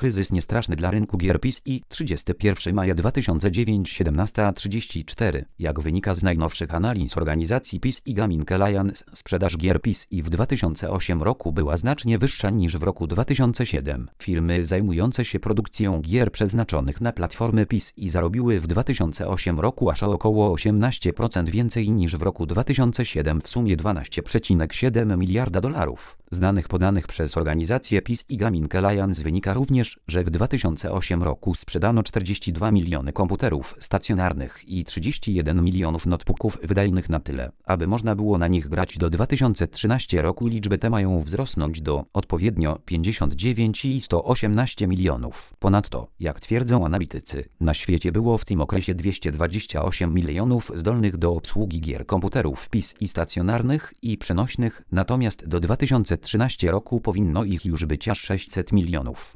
kryzys niestraszny dla rynku gier PC i 31 maja 2009 17:34. Jak wynika z najnowszych analiz organizacji PC Gaming Alliance, sprzedaż gier PC w 2008 roku była znacznie wyższa niż w roku 2007. Firmy zajmujące się produkcją gier przeznaczonych na platformy PC zarobiły w 2008 roku aż o około 18% więcej niż w roku 2007, w sumie 12,7 miliarda dolarów. Z podanych przez organizację PC Gaming Alliance wynika również, że w 2008 roku sprzedano 42 miliony komputerów stacjonarnych i 31 milionów notebooków wydajnych na tyle, aby można było na nich grać. Do 2013 roku liczby te mają wzrosnąć do odpowiednio 59 i 118 milionów. Ponadto, jak twierdzą analitycy, na świecie było w tym okresie 228 milionów zdolnych do obsługi gier komputerów PC stacjonarnych i przenośnych, natomiast do 2013 roku powinno ich już być aż 600 milionów.